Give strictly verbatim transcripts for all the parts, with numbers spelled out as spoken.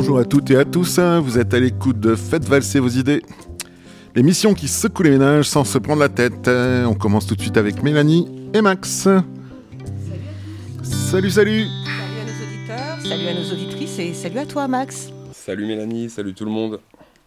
Bonjour à toutes et à tous, vous êtes à l'écoute de Faites valser vos idées, l'émission qui secoue les ménages sans se prendre la tête. On commence tout de suite avec Mélanie et Max. Salut. Salut, salut. Salut à nos auditeurs, salut à nos auditrices et salut à toi Max. Salut Mélanie, salut tout le monde.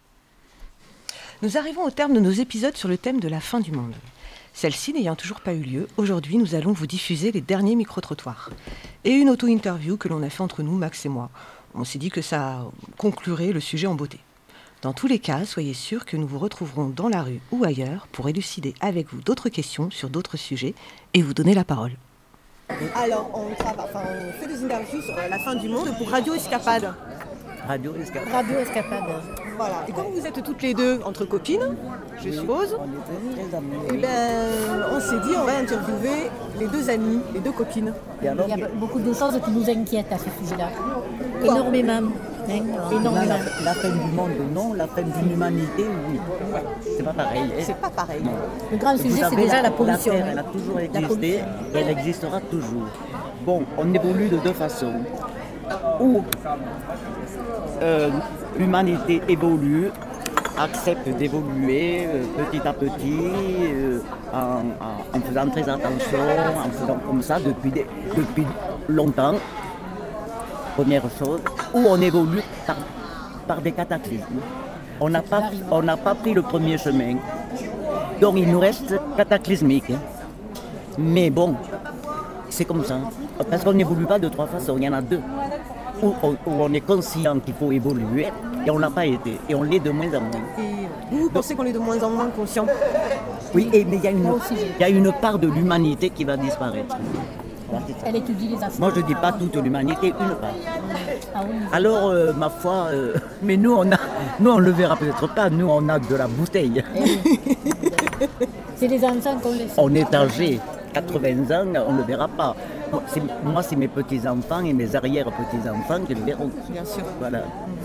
Nous arrivons au terme de nos épisodes sur le thème de la fin du monde. Celle-ci n'ayant toujours pas eu lieu, aujourd'hui nous allons vous diffuser les derniers micro-trottoirs. Et une auto-interview que l'on a fait entre nous, Max et moi. On s'est dit que ça conclurait le sujet en beauté. Dans tous les cas, soyez sûrs que nous vous retrouverons dans la rue ou ailleurs pour élucider avec vous d'autres questions sur d'autres sujets et vous donner la parole. Alors, on, travaille, enfin, on fait des interviews sur la fin du monde pour Radio Escapade. Radio Escapade. Radio Escapade. Voilà. Et comme vous êtes toutes les deux entre copines, je suppose, On était très amis. eh ben, on s'est dit on va interviewer les deux amies, les deux copines. Et alors, Il y a beaucoup de choses qui nous inquiètent à ce sujet-là. Quoi Énormément. Hein, là, énormément. la, la fin du monde, non. La fin de l'humanité, oui. C'est pas pareil. hein. C'est pas pareil. Non. Le grand Vous sujet, c'est savez, déjà la pollution. Terre, hein. elle a toujours La existé pollution. et elle existera toujours. Bon, on évolue de deux façons. Ou euh, l'humanité évolue, accepte d'évoluer euh, petit à petit, euh, en, en- en faisant très attention, en faisant comme ça depuis, des- depuis longtemps. Première chose. Ou on évolue par, par des cataclysmes. On n'a pas, on n'a pas pris le premier chemin. Donc il nous reste cataclysmique. hein. Mais bon, c'est comme ça. Parce qu'on n'évolue pas de trois façons, il y en a deux. Où on, où on est conscient qu'il faut évoluer et on n'a pas été. Et on l'est de moins en moins. Et vous pensez qu'on est de moins en moins conscients? Oui, et, mais il y, a une- Moi aussi, j'ai- il y a une part de l'humanité qui va disparaître. Voilà, c'est ça. Elle étudie les affaires. Moi je ne dis pas toute l'humanité, une part. Ah oui. Alors, euh, ma foi, euh, mais nous on a, nous on le verra peut-être pas, nous on a de la bouteille. C'est les enfants qu'on laisse. On est âgé, quatre-vingts ans, on ne le verra pas. Moi, c'est, moi, c'est mes petits-enfants et mes arrière-petits-enfants qui le verront. Bien sûr. Voilà.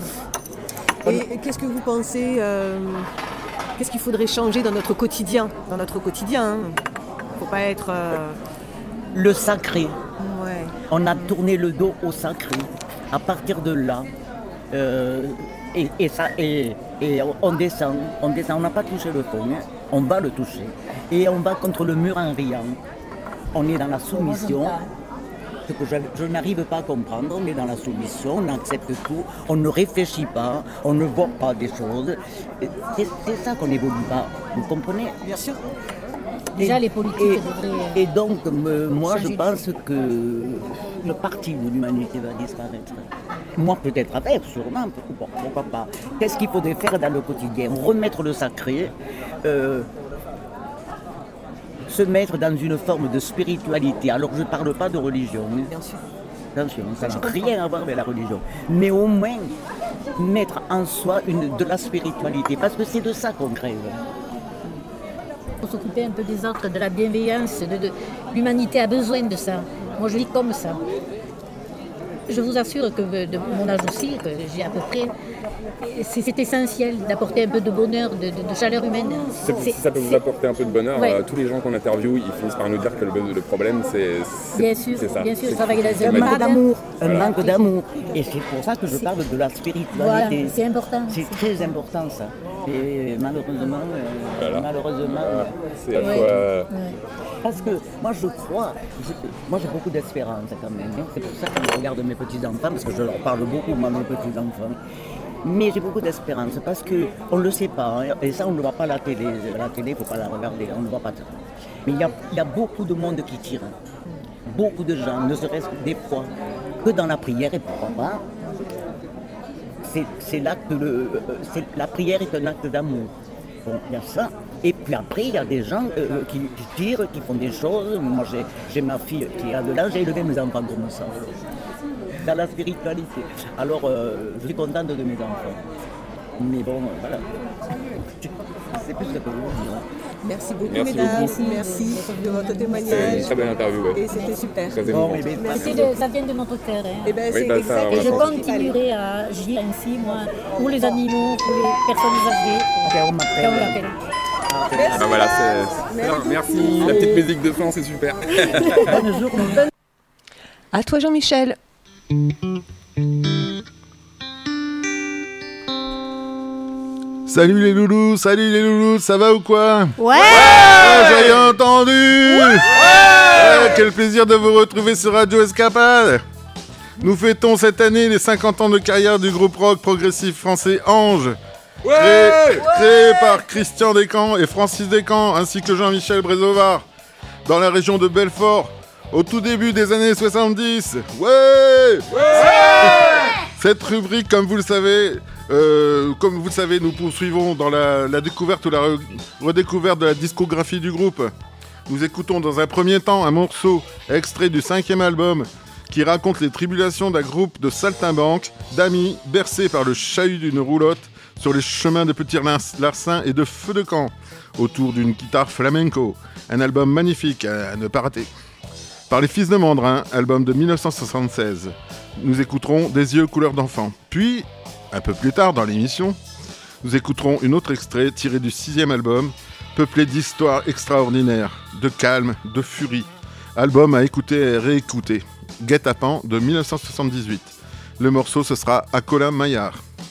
Et qu'est-ce que vous pensez euh, Qu'est-ce qu'il faudrait changer dans notre quotidien? Dans notre quotidien, hein. Faut pas être. euh, Le sacré, Ouais. on a tourné le dos au sacré. À partir de là, euh, et, et ça, et, et on descend, on descend, on n'a pas touché le fond, hein. On va le toucher. Et on va contre le mur en riant. On est dans la soumission. Ce que je, je n'arrive pas à comprendre, on est dans la soumission, on accepte tout, on ne réfléchit pas, on ne voit pas des choses. Et C'est, c'est ça qu'on n'évolue pas, vous comprenez? Bien sûr. Déjà, Et- les politiques et, devraient. et donc, me- moi, je changer. pense que le parti de l'humanité va disparaître. Moi, peut-être avec, sûrement, pourquoi, pourquoi pas. Qu'est-ce qu'il faudrait faire dans le quotidien? Remettre le sacré, euh, se mettre dans une forme de spiritualité. Alors, je ne parle pas de religion. hein. Bien sûr. Attention, ça n'a rien à voir avec la religion. Mais au moins, mettre en soi une, de la spiritualité, parce que c'est de ça qu'on crève. Pour s'occuper un peu des autres, de la bienveillance, de, de- l'humanité a besoin de ça. Moi, je vis comme ça. Je vous assure que de mon âge aussi, que j'ai à peu près, c'est, c'est essentiel d'apporter un peu de bonheur, de, de- de chaleur humaine. C'est- C'est- si ça peut vous c'est- apporter un peu de bonheur, Ouais. euh, tous les gens qu'on interviewe, ils finissent par nous dire que le, le problème, c'est, c'est, Bien sûr, c'est ça. bien sûr, C'est travailler dans c'est un Un mal- manque Malade. d'amour, un Voilà. manque d'amour. Et c'est pour ça que je parle de la spiritualité. Voilà, c'est important. C'est très important ça. Et malheureusement, euh, Voilà. malheureusement, Voilà. C'est à la Ouais. fois... euh, parce que moi je crois, je- moi j'ai beaucoup d'espérance quand même. hein. C'est pour ça que je regarde mes petits-enfants, parce que je leur parle beaucoup, moi, mes petits-enfants. Mais j'ai beaucoup d'espérance parce qu'on ne le sait pas, hein, et ça on ne le voit pas à la télé. La télé, il ne faut pas la regarder, on ne le voit pas. Mais il y a, il y a beaucoup de monde qui tire. Beaucoup de gens, ne serait-ce que des fois, que dans la prière, et pourquoi pas, c'est, c'est là que le, euh, c'est, la prière est un acte d'amour. Bon, il y a ça. Et puis après, il y a des gens euh, qui, qui tirent, qui font des choses. Moi, j'ai, j'ai ma fille qui a de l'âge, j'ai élevé mes enfants comme ça. Dans la spiritualité. Alors, euh, je suis contente de mes enfants. Mais bon, euh, voilà. C'est plus ce que je veux dire. hein. Merci beaucoup, Merci mesdames. beaucoup. Merci de votre C'est une témoignage. très belle interview, ouais. Et c'était super. Très Bon, émouvant. eh bien, C'est de- ça vient de notre cœur. hein. Et ben, Oui, c'est bah, ça, exactement Et je on va ce qu'il fallait. continuerai à agir ainsi, moi, pour les animaux, pour les personnes âgées, après, on quand on m'appelle. l'appelle. Ah, voilà, c'est, c'est bien. Merci. La petite musique de fin, c'est super. Bonne journée. bonne- À toi, Jean-Michel. Salut les loulous, salut les loulous, ça va ou quoi? Ouais, ouais J'ai entendu ouais ouais Quel plaisir de vous retrouver sur Radio Escapade. Nous fêtons cette année les cinquante ans de carrière du groupe rock progressif français Ange, Ouais créé, ouais créé par Christian Descamps et Francis Descamps, ainsi que Jean-Michel Brézovard, dans la région de Belfort, au tout début des années soixante-dix. Ouais, ouais Cette rubrique, comme vous le savez, euh, comme vous le savez, nous poursuivons dans la, la découverte ou la re- redécouverte de la discographie du groupe. Nous écoutons dans un premier temps un morceau extrait du cinquième album qui raconte les tribulations d'un groupe de saltimbanques, d'amis, bercés par le chahut d'une roulotte sur les chemins de petits larcins et de feux de camp, autour d'une guitare flamenco. Un album magnifique à ne pas rater. Par les Fils de Mandrin, album de dix-neuf cent soixante-seize. Nous écouterons Des yeux couleur d'enfant. Puis, un peu plus tard dans l'émission, nous écouterons une autre extrait tiré du sixième album, peuplé d'histoires extraordinaires, de calme, de furie. Album à écouter et réécouter. Guet-apens de dix-neuf cent soixante-dix-huit. Le morceau, ce sera à Colin Maillard.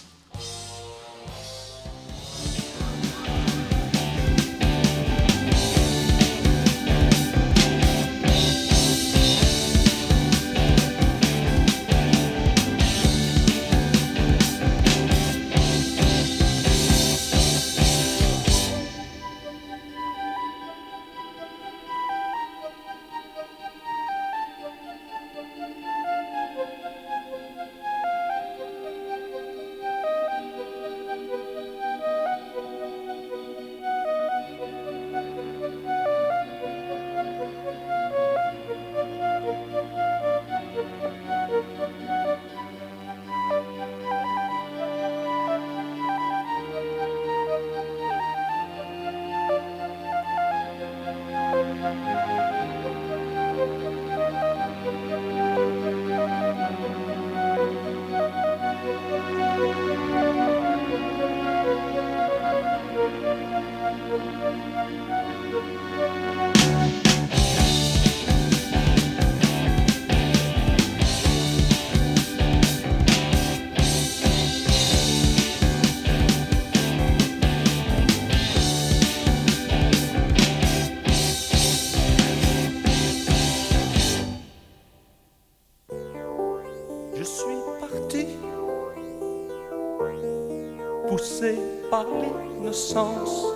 Poussé par l'innocence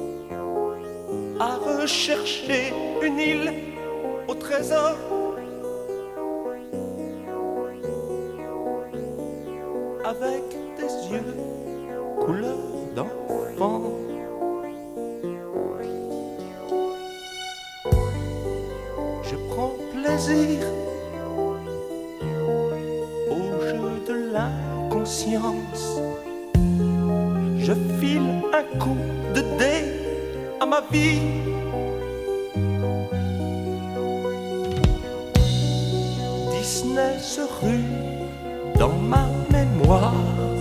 à rechercher une île au trésor, avec des yeux couleur d'enfant. Je prends plaisir au jeu de l'inconscience. Je file un coup de dé à ma vie. Disney se rue dans ma mémoire.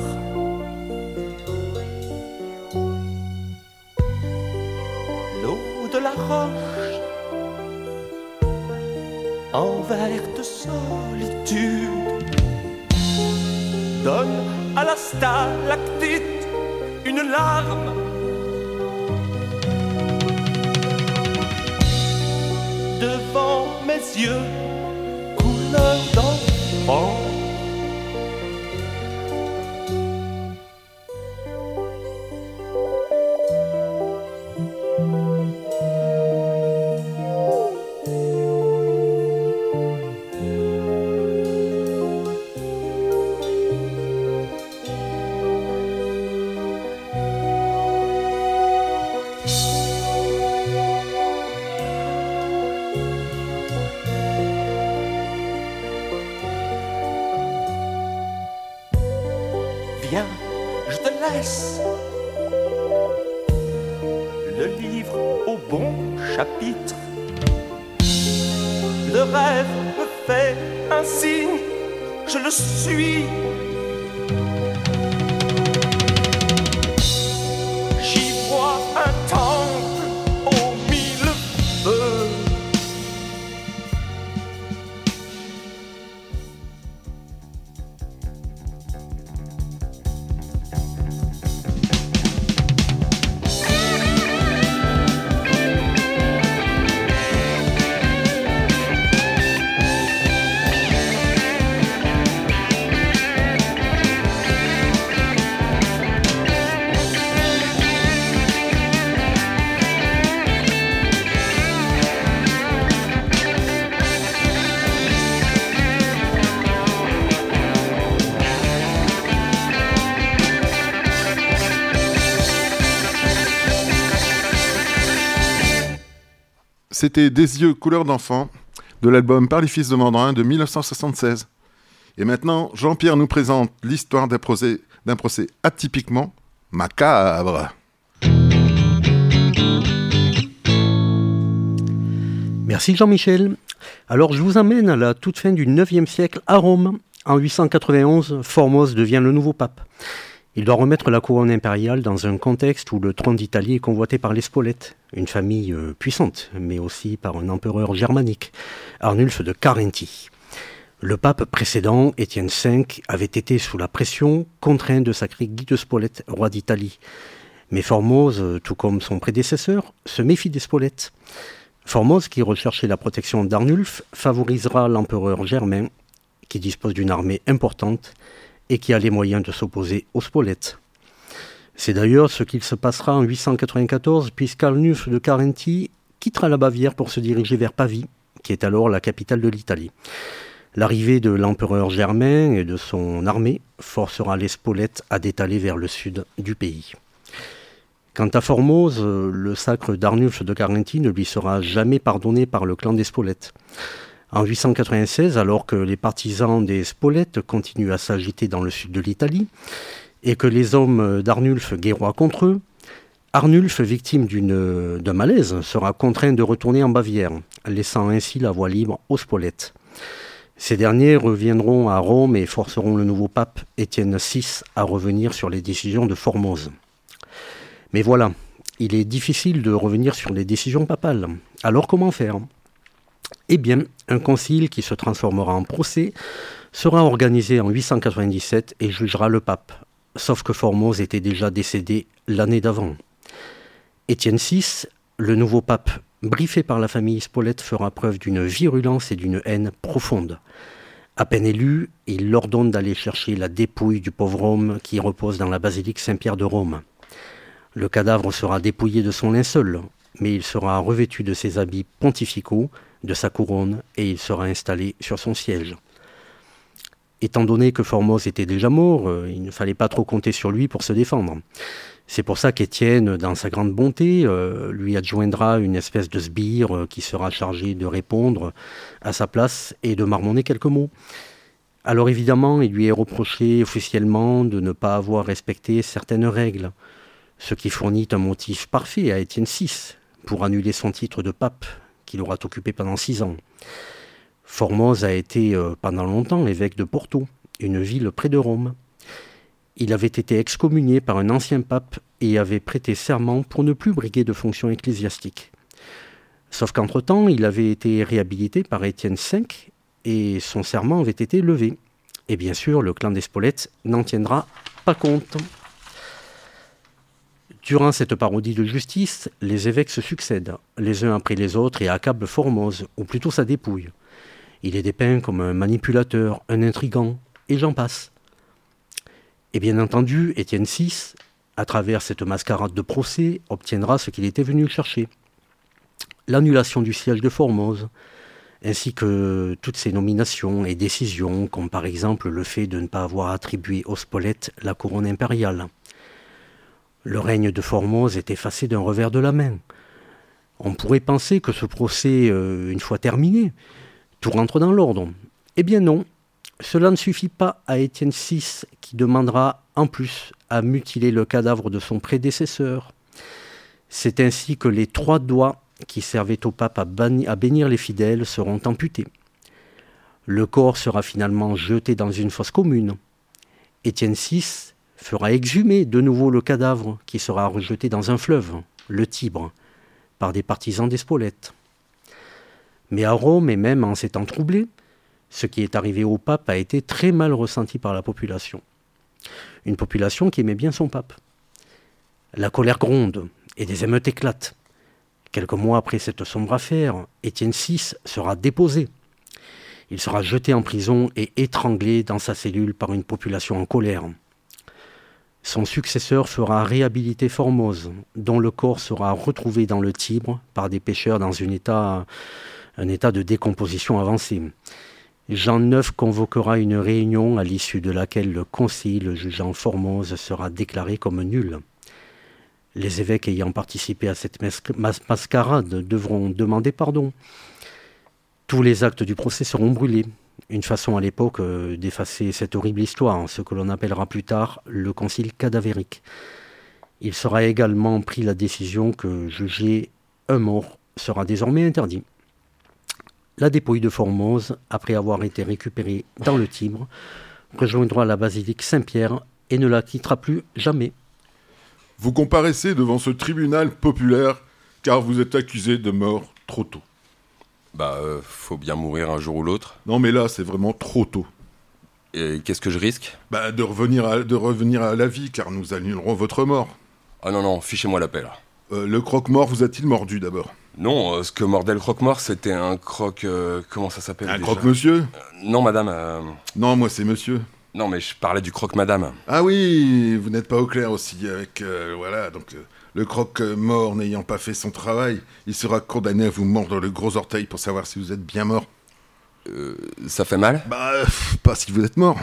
L'eau de la roche en verre de solitude donne à la stalactite une larme. Devant mes yeux, couleur d'enfant. Viens, je te laisse le livre au bon chapitre. Le rêve me fait un signe, je le suis. J'y vois un temple aux mille feux. c'était Des yeux couleur d'enfant, de l'album Par les fils de Mandrin de mille neuf cent soixante-seize. Et maintenant, Jean-Pierre nous présente l'histoire d'un procès, d'un procès atypiquement macabre. Merci Jean-Michel. Alors je vous emmène à la toute fin du neuvième siècle à Rome. En huit cent quatre-vingt-onze, Formose devient le nouveau pape. Il doit remettre la couronne impériale dans un contexte où le trône d'Italie est convoité par les Spolettes, une famille euh, puissante, mais aussi par un empereur germanique, Arnulf de Carinthie. Le pape précédent, Étienne cinq, avait été sous la pression, contraint de sacrer Guy de Spolète, roi d'Italie. Mais Formose, tout comme son prédécesseur, se méfie des Spolettes. Formose, qui recherchait la protection d'Arnulf, favorisera l'empereur Germain, qui dispose d'une armée importante et qui a les moyens de s'opposer aux Spolettes. C'est d'ailleurs ce qu'il se passera en huit cent quatre-vingt-quatorze, puisqu'Arnulf de Carinthie quittera la Bavière pour se diriger vers Pavie, qui est alors la capitale de l'Italie. L'arrivée de l'empereur Germain et de son armée forcera les Spolettes à détaler vers le sud du pays. Quant à Formose, le sacre d'Arnulf de Carinthie ne lui sera jamais pardonné par le clan des Spolettes. En huit cent quatre-vingt-seize, alors que les partisans des Spolettes continuent à s'agiter dans le sud de l'Italie et que les hommes d'Arnulf guerroient contre eux, Arnulf, victime d'une, d'un malaise, sera contraint de retourner en Bavière, laissant ainsi la voie libre aux Spolettes. Ces derniers reviendront à Rome et forceront le nouveau pape Étienne six à revenir sur les décisions de Formose. Mais voilà, il est difficile de revenir sur les décisions papales. Alors comment faire ? Eh bien, un concile qui se transformera en procès sera organisé en huit cent quatre-vingt-dix-sept et jugera le pape, sauf que Formose était déjà décédé l'année d'avant. Étienne six, le nouveau pape, briefé par la famille Spolète, fera preuve d'une virulence et d'une haine profonde. À peine élu, il ordonne d'aller chercher la dépouille du pauvre homme qui repose dans la basilique Saint-Pierre de Rome. Le cadavre sera dépouillé de son linceul, mais il sera revêtu de ses habits pontificaux, de sa couronne, et il sera installé sur son siège. Étant donné que Formose était déjà mort, il ne fallait pas trop compter sur lui pour se défendre. C'est pour ça qu'Étienne, dans sa grande bonté, euh, lui adjoindra une espèce de sbire euh, qui sera chargé de répondre à sa place et de marmonner quelques mots. Alors évidemment, il lui est reproché officiellement de ne pas avoir respecté certaines règles, ce qui fournit un motif parfait à Étienne six pour annuler son titre de pape qu'il aura occupé pendant six ans. Formose a été euh, pendant longtemps évêque de Porto, une ville près de Rome. Il avait été excommunié par un ancien pape et avait prêté serment pour ne plus briguer de fonctions ecclésiastiques. Sauf qu'entre-temps, il avait été réhabilité par Étienne cinq et son serment avait été levé. Et bien sûr, le clan des Spolettes n'en tiendra pas compte. Durant cette parodie de justice, les évêques se succèdent, les uns après les autres, et accablent Formose, ou plutôt sa dépouille. Il est dépeint comme un manipulateur, un intrigant, et j'en passe. Et bien entendu, Étienne six, à travers cette mascarade de procès, obtiendra ce qu'il était venu chercher. L'annulation du siège de Formose, ainsi que toutes ses nominations et décisions, comme par exemple le fait de ne pas avoir attribué aux Spolettes la couronne impériale. Le règne de Formose est effacé d'un revers de la main. On pourrait penser que ce procès, euh, une fois terminé, tout rentre dans l'ordre. Eh bien non, cela ne suffit pas à Étienne six qui demandera en plus à mutiler le cadavre de son prédécesseur. C'est ainsi que les trois doigts qui servaient au pape à, banni- à bénir les fidèles seront amputés. Le corps sera finalement jeté dans une fosse commune. Étienne six fera exhumer de nouveau le cadavre qui sera rejeté dans un fleuve, le Tibre, par des partisans des Spolettes. Mais à Rome, et même en s'étant troublé, ce qui est arrivé au pape a été très mal ressenti par la population. Une population qui aimait bien son pape. La colère gronde et des émeutes éclatent. Quelques mois après cette sombre affaire, Étienne six sera déposé. Il sera jeté en prison et étranglé dans sa cellule par une population en colère. Son successeur fera réhabiliter Formose, dont le corps sera retrouvé dans le Tibre par des pêcheurs dans un état, un état de décomposition avancée. Jean neuf convoquera une réunion à l'issue de laquelle le concile jugeant Formose sera déclaré comme nul. Les évêques ayant participé à cette mas- mascarade devront demander pardon. Tous les actes du procès seront brûlés. Une façon à l'époque euh, d'effacer cette horrible histoire, ce que l'on appellera plus tard le concile cadavérique. Il sera également pris la décision que juger un mort sera désormais interdit. La dépouille de Formose, après avoir été récupérée dans le Tibre, rejoindra la basilique Saint-Pierre et ne la quittera plus jamais. Vous comparaissez devant ce tribunal populaire car vous êtes accusé de mort trop tôt. Bah, euh, faut bien mourir un jour ou l'autre. Non mais là, c'est vraiment trop tôt. Et qu'est-ce que je risque? Bah, de revenir à, de revenir à la vie car nous annulerons votre mort. Ah non, non, fichez-moi la paix, là. Euh, le croque-mort vous a-t-il mordu d'abord? Non, euh, ce que mordait le croque-mort, c'était un croque... euh, comment ça s'appelle Un déjà? croque-monsieur? Euh, Non, madame. euh, Non, moi c'est monsieur. Non, mais je parlais du croque-madame. Ah oui, vous n'êtes pas au clair aussi avec... euh, voilà, donc... euh, le croque-mort n'ayant pas fait son travail, il sera condamné à vous mordre le gros orteil pour savoir si vous êtes bien mort. Euh, ça fait mal? Bah, euh, pas si vous êtes mort.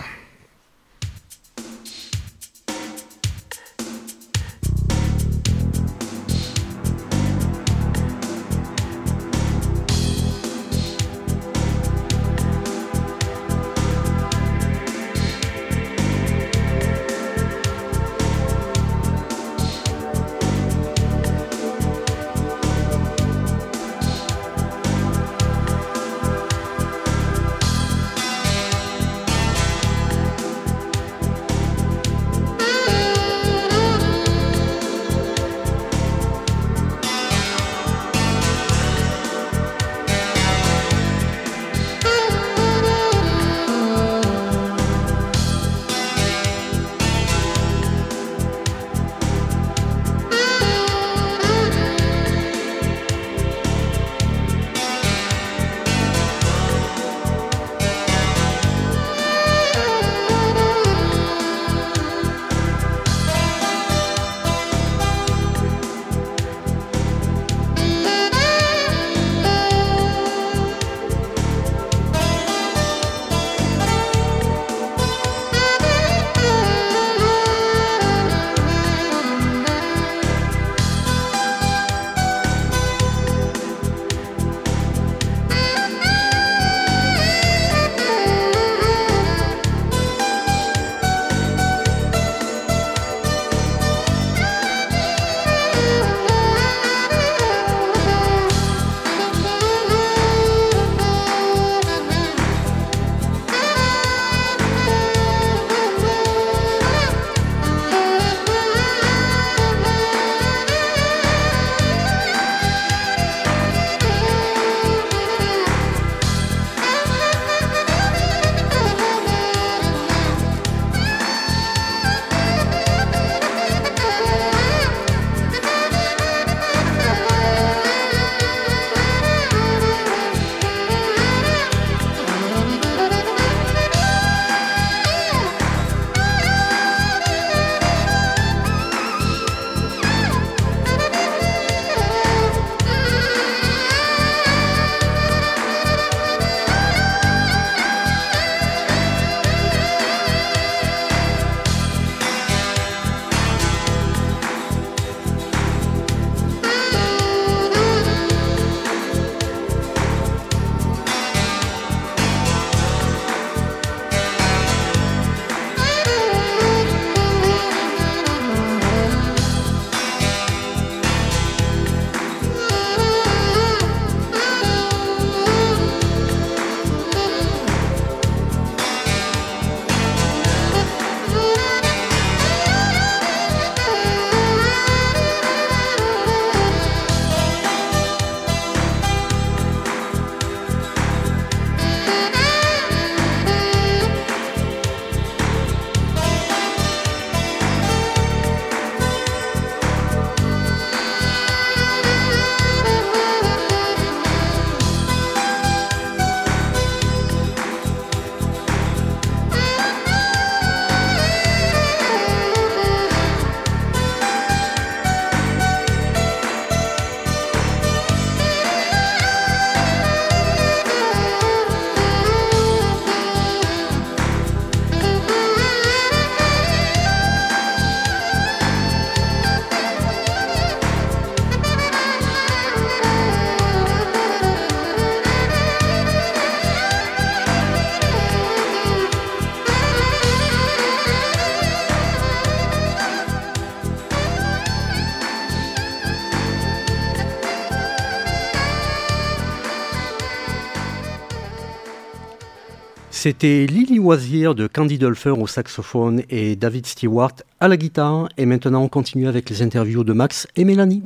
C'était Lily Oisière de Candy Dulfer au saxophone et David Stewart à la guitare. Et maintenant, on continue avec les interviews de Max et Mélanie.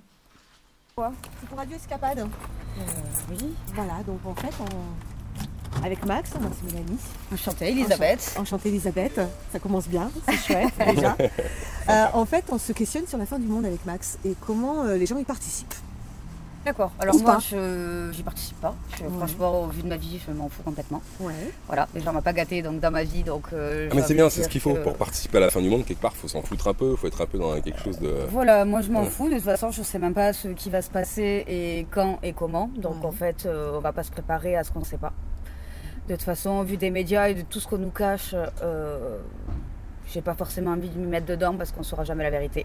C'est pour Radio Escapade. Euh, oui. Voilà, donc en fait, on... avec Max, moi c'est Mélanie. Enchantée, Elisabeth. Enchantée, Enchantée Elisabeth. Ça commence bien, c'est chouette déjà. Euh, en fait, on se questionne sur la fin du monde avec Max et comment euh, les gens y participent. D'accord. Alors Ou moi, pas. je j'y participe pas. Je, Ouais. Franchement, au vu de ma vie, je m'en fous complètement. Ouais. Voilà, déjà on m'a pas gâté donc dans ma vie, donc. Euh, Ah mais j'ai c'est envie bien, de c'est ce dire qu'il faut. que- Pour participer à la fin du monde, quelque part, faut s'en foutre un peu, faut être un peu dans quelque chose de... Voilà, moi je m'en Ouais. fous. De toute façon, je sais même pas ce qui va se passer et quand et comment. Donc Ouais. en fait, euh, on va pas se préparer à ce qu'on ne sait pas. De toute façon, vu des médias et de tout ce qu'on nous cache, euh, j'ai pas forcément envie de m'y mettre dedans parce qu'on saura jamais la vérité.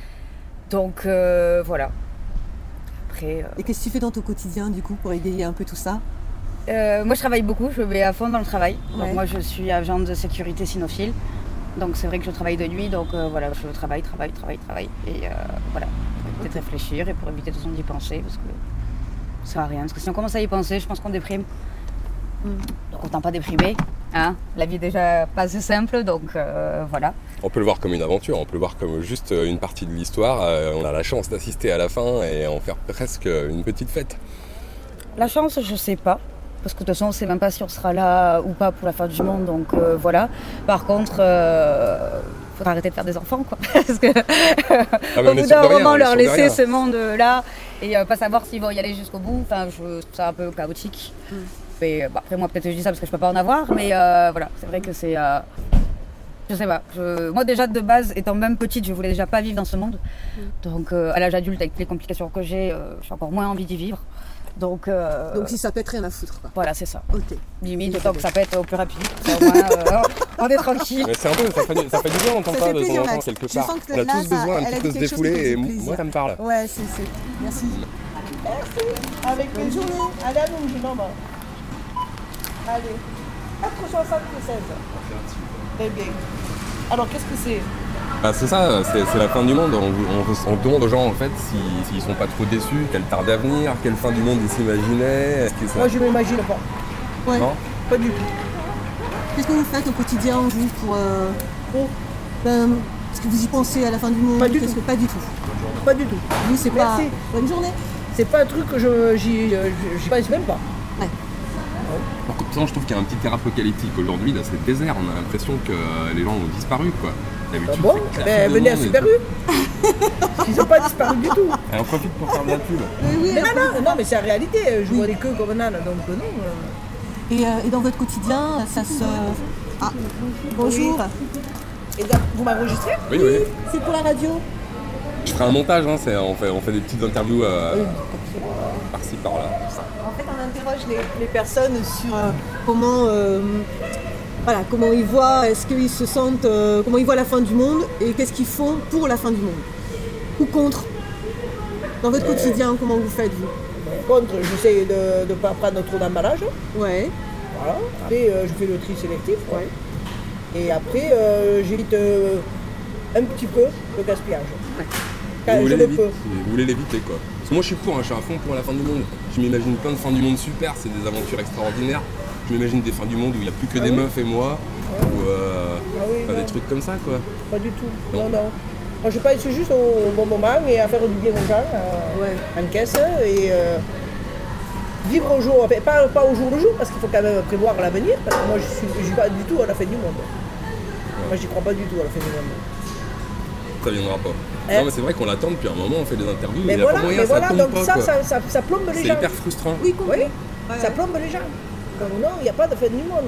Donc euh, voilà. Après. euh, Et qu'est-ce que tu fais dans ton quotidien du coup pour égayer un peu tout ça? Euh, moi, je travaille beaucoup, je vais à fond dans le travail. Ouais. Donc, moi, je suis agent de sécurité cynophile. Donc, c'est vrai que je travaille de nuit. Donc, euh, voilà, je travaille, travaille, travaille, travaille. Et euh, voilà, pour éviter de réfléchir et pour éviter de toute façon d'y penser. Parce que ça sert à rien. Parce que si on commence à y penser, je pense qu'on déprime. Mm. Donc, autant pas déprimer. Hein, la vie est déjà pas assez simple. Donc, euh, voilà. On peut le voir comme une aventure, on peut le voir comme juste une partie de l'histoire. Euh, on a la chance d'assister à la fin et en faire presque une petite fête. La chance, je sais pas. Parce que de toute façon, on ne sait même pas si on sera là ou pas pour la fin du monde, donc euh, voilà. Par contre, il euh, faudra arrêter de faire des enfants, quoi. Parce que Ah, mais au on est bout sûr d'un de rien, moment, on est leur sûr de laisser rien. ce monde-là et euh, pas savoir s'ils vont y aller jusqu'au bout, enfin, je trouve ça un peu chaotique. Mm. Mais bon, après, moi, peut-être que je dis ça parce que je peux pas en avoir, mais euh, voilà, c'est vrai que c'est... Euh, je sais pas. Je, moi, déjà, de base, étant même petite, je voulais déjà pas vivre dans ce monde. Mm. Donc, euh, à l'âge adulte, avec les complications que j'ai, euh, j'ai encore moins envie d'y vivre. Donc, euh, Donc si ça pète, rien à foutre quoi. voilà, c'est ça. Ok. Limite, autant que ça pète au plus rapide. Ça, au moins, euh, on est tranquille. Mais c'est un peu, ça fait, du- ça fait du bien d'entendre Ça ça fait de temps plaisir, en temps Max. quelque Je part. sens que On a là, tous ça- besoin un elle a petit dit peu se quelque chose qui défouler fait et plaisir. moi ça me parle. Ouais, c'est... c'est... Merci. Merci. Avec bonne journée. Allez à nous, jeune homme. Allez. quatre soixante-seize. Très bien. Alors, qu'est-ce que c'est? Bah, c'est ça, c'est c'est la fin du monde. On, on- on demande aux gens en fait si- s'ils sont pas trop déçus, quelle tarde d'avenir, quelle fin du monde ils s'imaginaient. Est-ce que ça... Moi, je m'imagine pas. Ouais. Non Pas du tout. Qu'est-ce que vous faites au quotidien, vous, pour... Euh... Oh, Ben, est-ce que vous y pensez à la fin du monde? Pas du Qu'est-ce tout. que... Pas du tout. pas du tout. Vous, c'est pas... Merci. Bonne journée. C'est pas un truc que je, j'y, euh, j'y pense même pas. Par contre, je trouve qu'il y a un petit air apocalyptique aujourd'hui, là c'est le désert, on a l'impression que les gens ont disparu quoi. D'habitude, Ah bon c'est que la Ben, fin du venez à monde et Super tout. U. Ils n'ont pas disparu du tout. Et on profite pour faire de la pub. Oui, oui. Mais non, non, non, mais c'est la réalité. Je vois des queues comme un âne, donc euh, non. euh. Et, euh, et dans votre quotidien, ça se... Ah, bonjour. Et donc, vous m'enregistrez? Oui, oui. C'est pour la radio? Je ferai un montage, hein, c'est- on, fait, on fait des petites interviews euh, par-ci par-là. tout ça. En fait, on interroge les, les personnes sur euh, comment, euh, voilà, comment ils voient, est-ce qu'ils se sentent, euh, comment ils voient la fin du monde et qu'est-ce qu'ils font pour la fin du monde ou contre. Dans votre quotidien, comment vous faites vous? Contre, j'essaie de ne pas prendre trop d'emballage. Ouais. Voilà. Après, euh, je fais le tri sélectif. quoi. Et après, euh, j'évite euh, un petit peu le gaspillage. Quand Vous je voulez, le l'éviter, peux. vous voulez l'éviter quoi. Parce que moi je suis pour, hein, je suis à fond pour la fin du monde. Je m'imagine plein de fins du monde super, c'est des aventures extraordinaires. Je m'imagine des fins du monde où il n'y a plus que Ah des oui. meufs et moi, ou euh, Ah oui, enfin, non. des trucs comme ça quoi. Pas du tout. Non. Non, non. Moi, je pense juste au, au bon moment et à faire du bien aux gens euh, Ouais. en caisse et euh, vivre au jour, enfin, pas, pas au jour le jour parce qu'il faut quand même prévoir l'avenir parce que moi je suis, je suis pas du tout à la fin du monde. Moi j'y crois pas du tout à la fin du monde. Ça viendra pas. Eh. Non mais c'est vrai qu'on l'attend depuis un moment, on fait des interviews, Mais il y a voilà, pas moyen, mais ça voilà tombe donc pas ça, quoi. ça, ça, ça plombe les C'est gens. hyper frustrant. Oui, Oui, Ouais. ça plombe les gens. Donc non, il n'y a pas de fin du monde.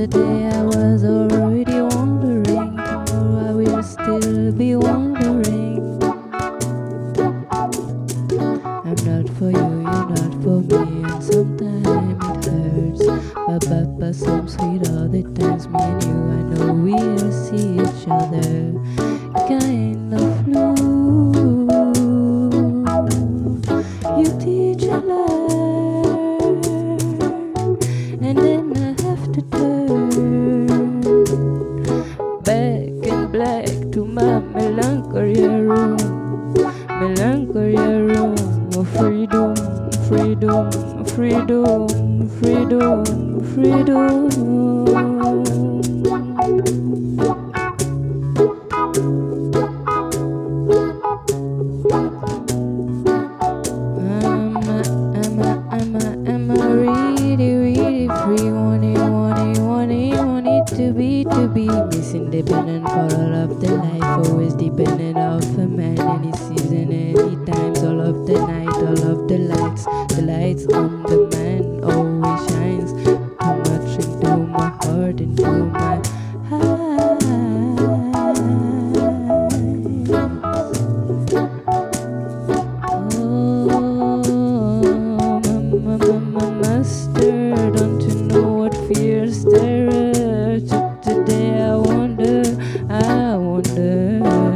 Yesterday I was already wondering, tomorrow I will still be wondering. I'm not for you, you're not for me, and sometimes it hurts. But, but, but some sweet other times, me and you, I know we'll see each other. Kind of blue. You teach and learn, and then I have to turn back in black to my melancholy room. Melancholy room of freedom, freedom, freedom, freedom, freedom. Independent for all of the life, always dependent of a man, any season, any times, all of the night, all of the lights, the lights on the man always shines too much into my heart, into my eyes. Oh, mama, mama, master, don't you know what fears there are? Today I wonder, I wonder,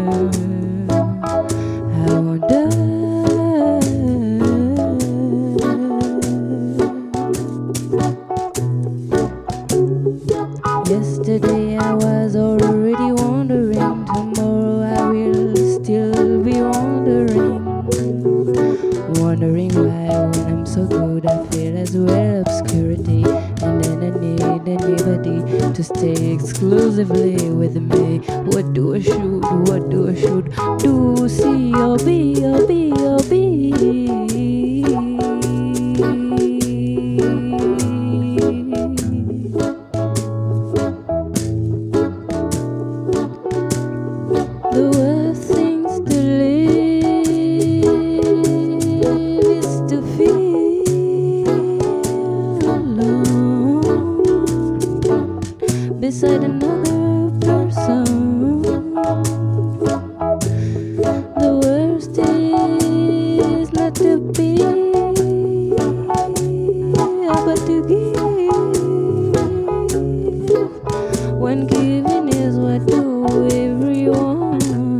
I wonder. Yesterday I was already wondering, tomorrow I will still be wondering. Wondering why when I'm so good I feel as well obscurity, and then I need anybody to stay exclusively with me. What do I should, what do I should do, see or be or be or be? The worst things to live is to feel alone beside another person. The worst is not to be, but to give. When giving is what do everyone,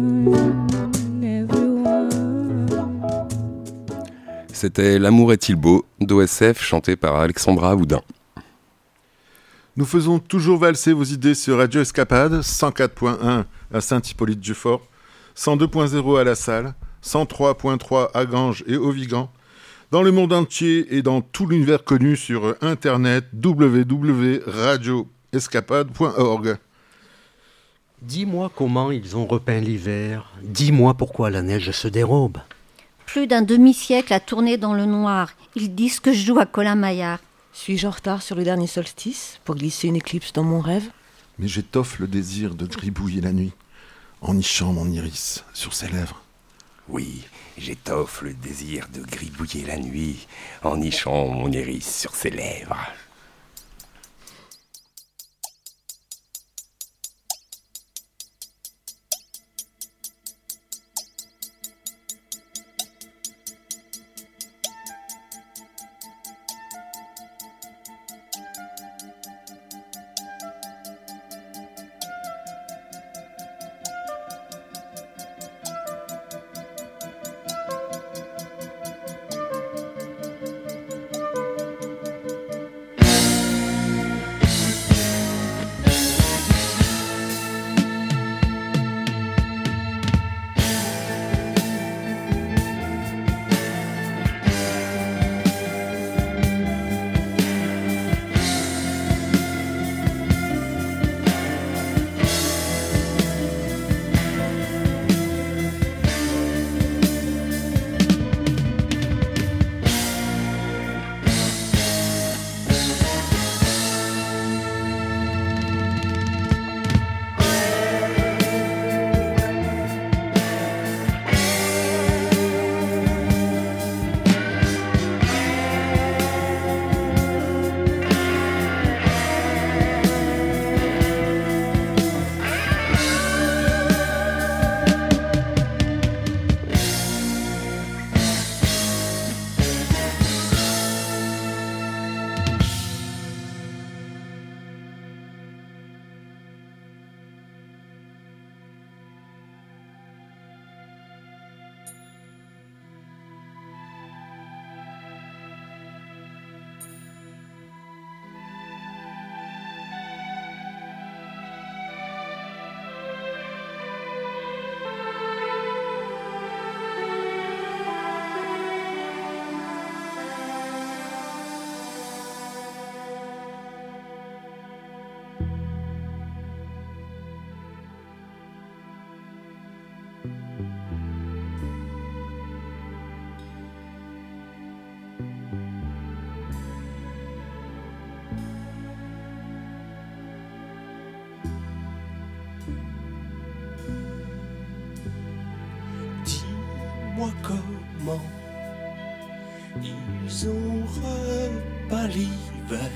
everyone. C'était L'amour est-il beau d'O S F chanté par Alexandra Houdin. Nous faisons toujours valser vos idées sur Radio Escapade, cent quatre point un à Saint-Hippolyte-du-Fort, cent deux point zéro à La Salle, cent trois point trois à Ganges et au Vigan, dans le monde entier et dans tout l'univers connu sur internet w w w point radio escapade point org. Dis-moi comment ils ont repeint l'hiver, dis-moi pourquoi la neige se dérobe. Plus d'un demi-siècle à tourner dans le noir, ils disent que je joue à Colin Maillard. Suis-je en retard sur le dernier solstice pour glisser une éclipse dans mon rêve? Mais j'étoffe le désir de gribouiller la nuit, en nichant mon iris sur ses lèvres. Oui, j'étoffe le désir de gribouiller la nuit, en nichant mon iris sur ses lèvres. dis-moi comment ils ont repeint l'hiver.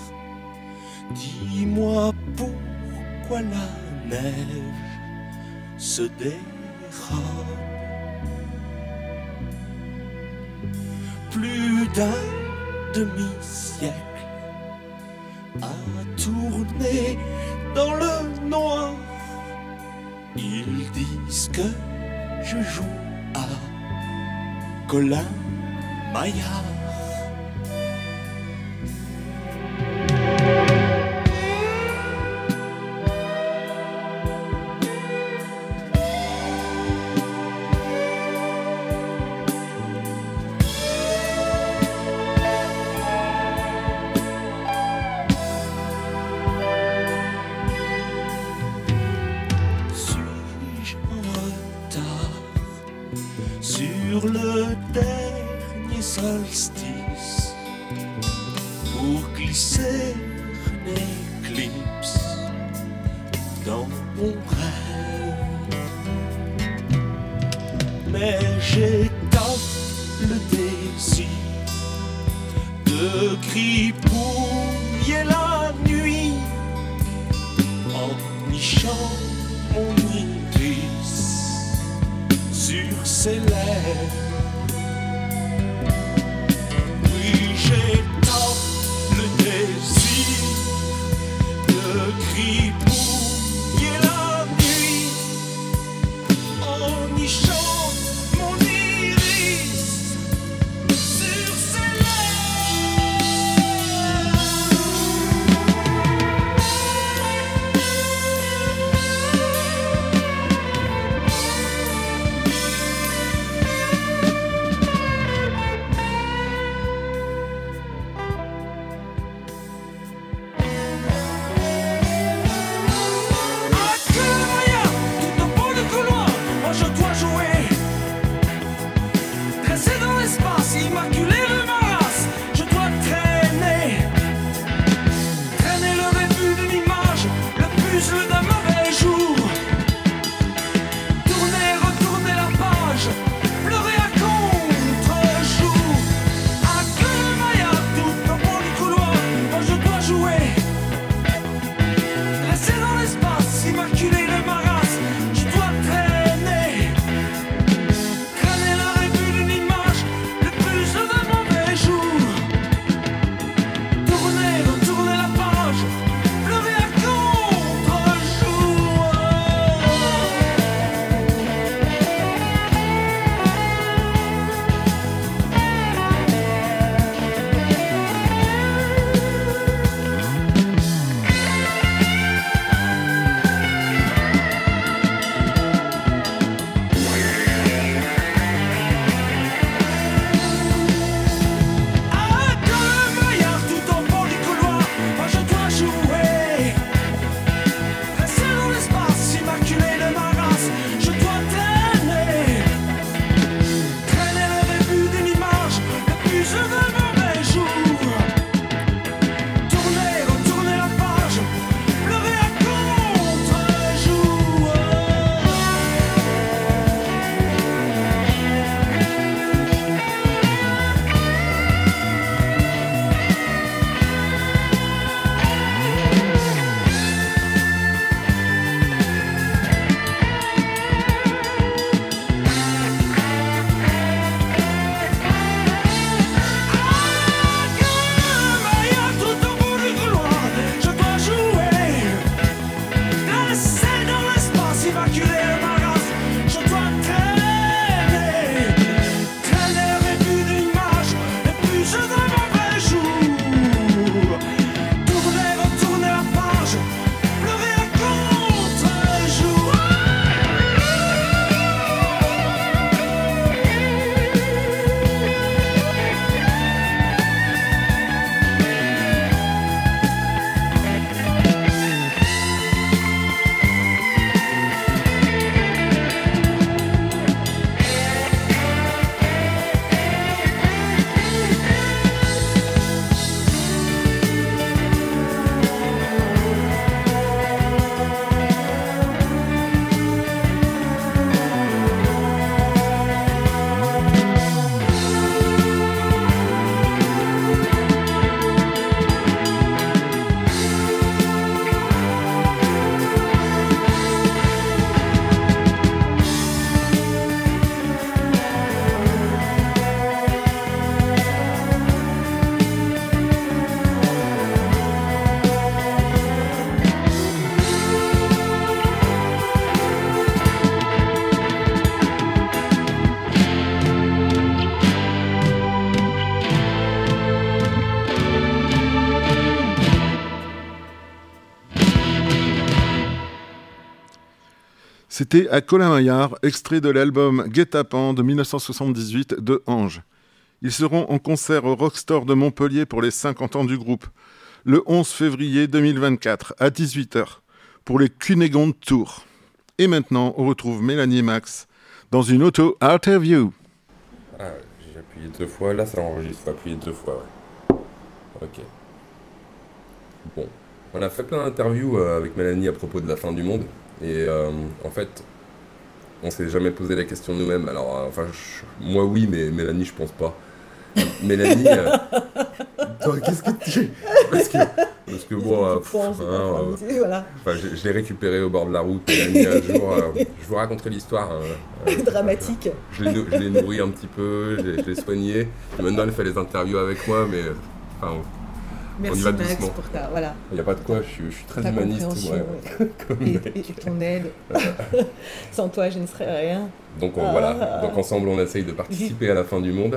Dis-moi pourquoi la neige se dérobe. Plus d'un demi-siècle à tourner dans le noir. Ils disent que je joue à Colin Maillard. Suis-je en retard sur le dernier solstice pour glisser une éclipse dans mon rêve? Mais j'étoffe le désir de gribouiller la nuit en nichant mon iris sur ses lèvres. Oui, j'étoffe le désir de gribouiller la nuit en nichant mon iris sur ses lèvres. C'était à Colin-Maillard, extrait de l'album Guet-apens de dix-neuf cent soixante-dix-huit de Ange. Ils seront en concert au Rockstore de Montpellier pour les cinquante ans du groupe, le onze février deux mille vingt-quatre à dix-huit heures, pour les Cunégonde Tour. Et maintenant, on retrouve Mélanie et Max dans une auto-interview. Ah, j'ai appuyé deux fois, là ça enregistre, faut appuyer deux fois, ouais. Ok. Bon, on a fait plein d'interviews euh, avec Mélanie à propos de la fin du monde, et euh, en fait, on s'est jamais posé la question nous-mêmes, alors, euh, enfin, je, moi oui, mais Mélanie, je pense pas. Mélanie, euh, toi, qu'est-ce que tu... Parce que, parce que bon, euh, pff, hein, euh, voilà. enfin, je, je l'ai récupéré au bord de la route, Mélanie, un jour, euh, je vous raconterai l'histoire. Hein, euh, Dramatique. Je l'ai, je l'ai nourri un petit peu, je l'ai, je l'ai soigné, et maintenant elle fait les interviews avec moi, mais enfin, Merci on y va Max doucement. pour ta... Voilà. Il n'y a pas de quoi, je suis, je suis très Ta humaniste. compréhension, Ouais. ouais. et, et ton aide. Sans toi, je ne serais rien. Donc on, Ah. voilà, donc ensemble on essaye de participer à la fin du monde.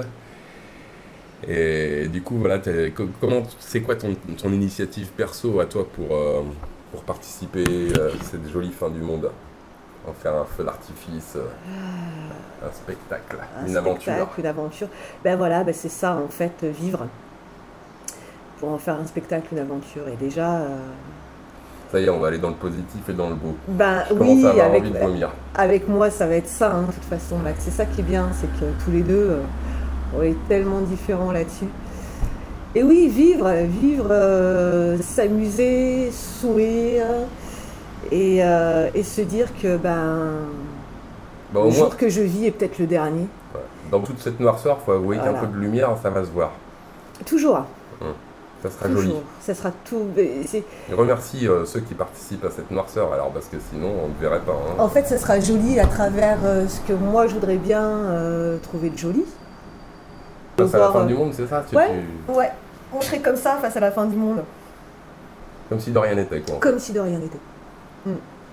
Et du coup, voilà, t'es- co- comment, c'est quoi ton, ton initiative perso à toi pour, euh, pour participer à cette jolie fin du monde? En faire un feu d'artifice, euh, un spectacle, Un une aventure. spectacle, une aventure. Ben voilà, ben c'est ça en fait, euh, vivre. Pour en faire un spectacle, une aventure. Et déjà, euh, Ça y est, on va aller dans le positif et dans le beau. ben Je commence oui, à avoir avec, envie de vomir. avec moi, ça va être ça, hein, de toute façon, Max. C'est ça qui est bien, c'est que tous les deux, euh, on est tellement différents là-dessus. Et oui, vivre, vivre, euh, s'amuser, sourire, et, euh, et se dire que ben, Bah, au le moins, jour que je vis est peut-être le dernier. dans toute cette noirceur, il faut avouer Voilà. qu'un peu de lumière, ça va se voir. Toujours. Hum. Ça sera Toujours. joli. Ça sera tout. mais c'est- Et remercie euh, ceux qui participent à cette noirceur, alors, parce que sinon, on ne verrait pas. Hein. En fait, ça sera joli à travers euh, ce que moi je voudrais bien euh, trouver de joli. Face à la voir, fin euh, du monde, c'est ça tu, Ouais, tu- ouais. On serait comme ça face à la fin du monde. Comme si de rien n'était, quoi. Comme si de rien n'était. Mm.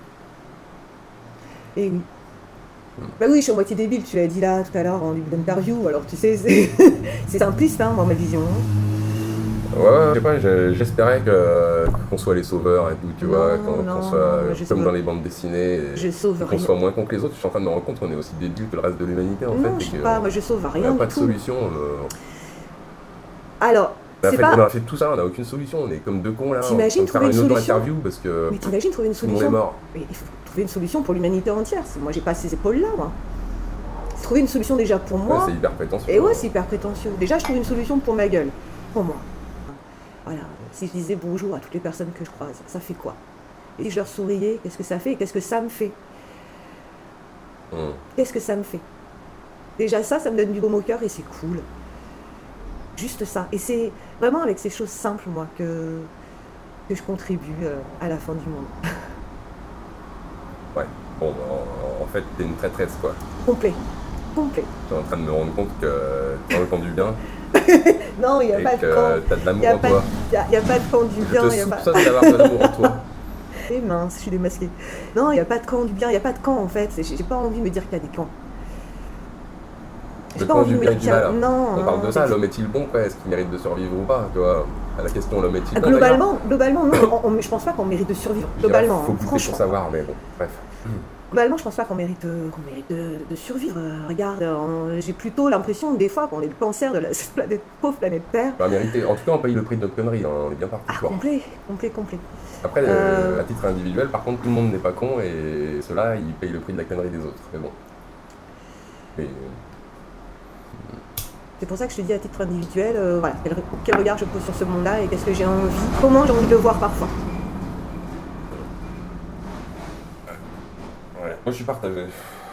Et oui. Bah oui, je suis à moitié débile, tu l'as dit là tout à l'heure en début d'interview, alors tu sais, c'est, c'est simpliste, hein, moi, ma vision. Ouais, ouais, je sais pas, je- j'espérais que, qu'on soit les sauveurs et tout, tu Non, vois, qu'on, non, qu'on soit moi, je comme sauve- dans les bandes dessinées, et je sauve qu'on rien. soit moins con que les autres. Je suis en train de me rendre compte qu'on est aussi débiles que le reste de l'humanité, en Non, fait. je et sais que pas, moi, je sauve on rien n'a pas du de tout. solution. on- Alors, On a, c'est fait, pas... on a fait tout ça, on n'a aucune solution, on est comme deux cons là. T'imagines on va faire trouver une une autre solution interview parce que Mais t'imagines trouver une tout le monde solution est mort. Mais il faut trouver une solution pour l'humanité entière. C'est- Moi, j'ai pas ces épaules-là, moi. C'est trouver une solution déjà pour moi. Ouais, c'est hyper prétentieux. Et ouais, c'est hyper prétentieux. Déjà, je trouve une solution pour ma gueule, pour moi. Voilà. Si je disais bonjour à toutes les personnes que je croise, ça fait quoi? Et si je leur souriais, qu'est-ce que ça fait? Qu'est-ce que ça me fait? Hum. Qu'est-ce que ça me fait? Déjà ça, ça me donne du baume au cœur et c'est cool. Juste ça. Et c'est vraiment avec ces choses simples, moi, que, que je contribue euh, à la fin du monde. Ouais, bon, bah, en, en fait, t'es une traîtresse, quoi. Complet. Complet. Je suis en train de me rendre compte que t'as le camp du bien Non, il n'y a et pas de que camp. t'as de Il l'amour n'y a, en pas- toi. y a- y a pas de camp du Je bien. te y a pas... soupçonne d'avoir de l'amour en toi. Eh mince, je suis démasquée. Non, il n'y a pas de camp du bien, il n'y a pas de camp en fait. J'ai j'ai pas envie de me dire qu'il y a des camps. Le pas camp envie du de me bien et dire du qu'il y a- mal. non, On parle non, de ça, c'est- l'homme est-il bon, quoi? Est-ce qu'il mérite de survivre ou pas, tu vois? À la question, l'homme est-il bon? Globalement, globalement, non, on- on- je pense pas qu'on mérite de survivre. Globalement, Faut hein, goûter franchement. pour savoir, mais bon, bref. Globalement, je pense pas qu'on mérite, euh, qu'on mérite de, de survivre. Euh, regarde, euh, j'ai plutôt l'impression des fois qu'on est le cancer de la cette planète, pauvre planète Terre. Bah, mérité. En tout cas, on paye le prix de notre connerie, hein, on est bien parti. quoi. Complet, complet, complet. Après, Euh, euh, à titre individuel, par contre, tout le monde n'est pas con et ceux-là, ils payent le prix de la connerie des autres. Mais bon. Mais, euh, C'est pour ça que je te dis à titre individuel, euh, voilà, quel, quel regard je pose sur ce monde-là et qu'est-ce que j'ai envie, comment j'ai envie de le voir parfois. ouais. Moi, je suis partagé.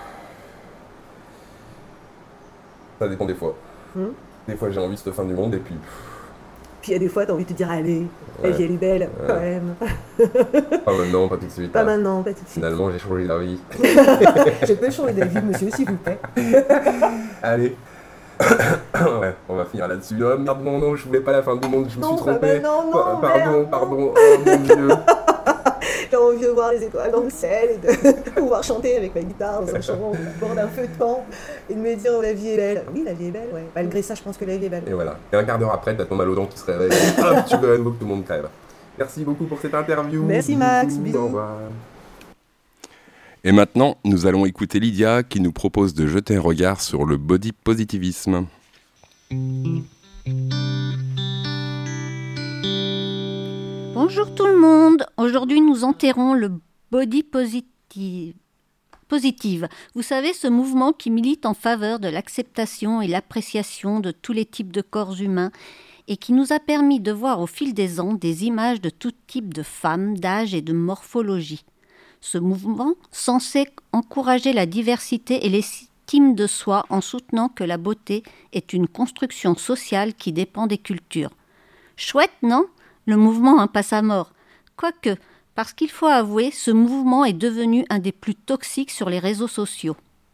Ça dépend des fois. Hmm. Des fois, j'ai envie de cette fin du monde et puis. Puis il y a des fois, t'as envie de te dire, allez, la Ouais. vie elle est belle, Ouais. quand même. Pas maintenant, pas tout de suite. Pas là. maintenant, pas tout de suite. Finalement, j'ai changé la vie. Je peux changer d'avis, monsieur, s'il vous plaît. Allez. Ouais, on va finir là-dessus. Oh merde, non, non, je voulais pas la fin du monde, je me Non, suis trompé. bah, non, non, Pa- pardon, merde. pardon, oh mon dieu. J'ai envie de voir les étoiles dans le ciel et de pouvoir chanter avec ma guitare dans un champ au bord d'un feu de camp et de me dire oh, la vie est belle. Oui, la vie est belle, ouais. Malgré ça, je pense que la vie est belle. Et voilà. Et un quart d'heure après, t'as ton mal aux dents qui se réveille. Hop, tu veux à nouveau que tout le monde crève. Merci beaucoup pour cette interview. Merci, Max. Bisous, Bisous. Au revoir. Et maintenant, nous allons écouter Lydia qui nous propose de jeter un regard sur le body positivisme. Bonjour tout le monde. Aujourd'hui, nous enterrons le body positive. Positive. Vous savez, ce mouvement qui milite en faveur de l'acceptation et l'appréciation de tous les types de corps humains et qui nous a permis de voir au fil des ans des images de tout type de femmes, d'âge et de morphologie. Ce mouvement, censé encourager la diversité et l'estime de soi en soutenant que la beauté est une construction sociale qui dépend des cultures. Chouette, non ? Le mouvement hein, passe à mort. Quoique, parce qu'il faut avouer, ce mouvement est devenu un des plus toxiques sur les réseaux sociaux.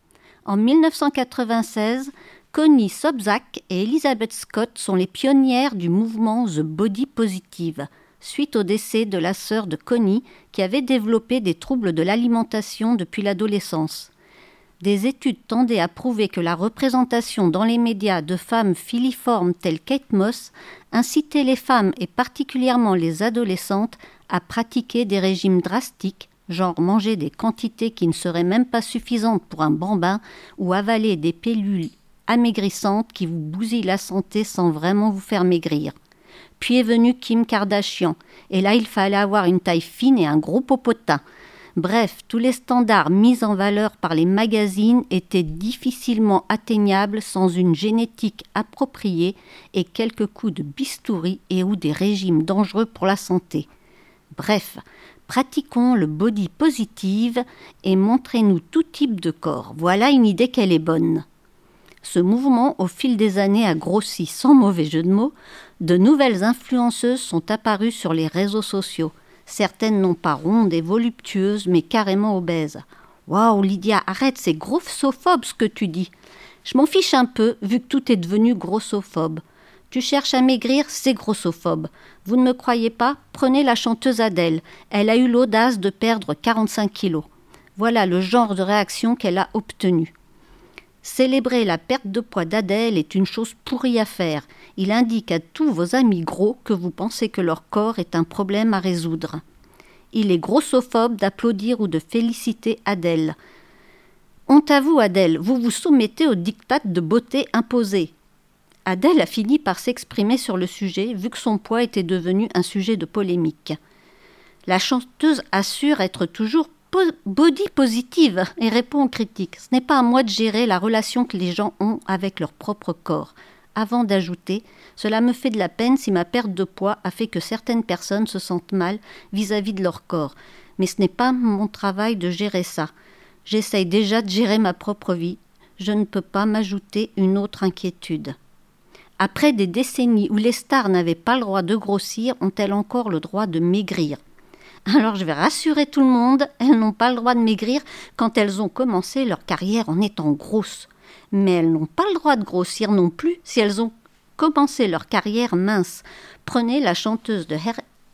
En dix-neuf cent quatre-vingt-seize, Connie Sobczak et Elizabeth Scott sont les pionnières du mouvement The Body Positive, suite au décès de la sœur de Connie qui avait développé des troubles de l'alimentation depuis l'adolescence. Des études tendaient à prouver que la représentation dans les médias de femmes filiformes telles Kate Moss incitait les femmes et particulièrement les adolescentes à pratiquer des régimes drastiques, genre manger des quantités qui ne seraient même pas suffisantes pour un bambin ou avaler des pilules amaigrissantes qui vous bousillent la santé sans vraiment vous faire maigrir. Puis est venue Kim Kardashian, et là il fallait avoir une taille fine et un gros popotin. Bref, tous les standards mis en valeur par les magazines étaient difficilement atteignables sans une génétique appropriée et quelques coups de bistouri et ou des régimes dangereux pour la santé. Bref, pratiquons le body positive et montrez-nous tout type de corps. Voilà une idée qu'elle est bonne. Ce mouvement, au fil des années, a grossi sans mauvais jeu de mots. De nouvelles influenceuses sont apparues sur les réseaux sociaux. Certaines non pas rondes et voluptueuses, mais carrément obèses. Waouh, Lydia, arrête, c'est grossophobe ce que tu dis. Je m'en fiche un peu, vu que tout est devenu grossophobe. Tu cherches à maigrir, c'est grossophobe. Vous ne me croyez pas ? Prenez la chanteuse Adèle. Elle a eu l'audace de perdre quarante-cinq kilos. Voilà le genre de réaction qu'elle a obtenue. Célébrer la perte de poids d'Adèle est une chose pourrie à faire. Il indique à tous vos amis gros que vous pensez que leur corps est un problème à résoudre. Il est grossophobe d'applaudir ou de féliciter Adèle. Honte à vous, Adèle, vous vous soumettez au diktat de beauté imposé. Adèle a fini par s'exprimer sur le sujet, vu que son poids était devenu un sujet de polémique. La chanteuse assure être toujours body positive et répond aux critiques. Ce n'est pas à moi de gérer la relation que les gens ont avec leur propre corps. Avant d'ajouter, cela me fait de la peine si ma perte de poids a fait que certaines personnes se sentent mal vis-à-vis de leur corps. Mais ce n'est pas mon travail de gérer ça. J'essaye déjà de gérer ma propre vie. Je ne peux pas m'ajouter une autre inquiétude. Après des décennies où les stars n'avaient pas le droit de grossir, ont-elles encore le droit de maigrir ? Alors je vais rassurer tout le monde, elles n'ont pas le droit de maigrir quand elles ont commencé leur carrière en étant grosses. Mais elles n'ont pas le droit de grossir non plus si elles ont commencé leur carrière mince. Prenez la chanteuse de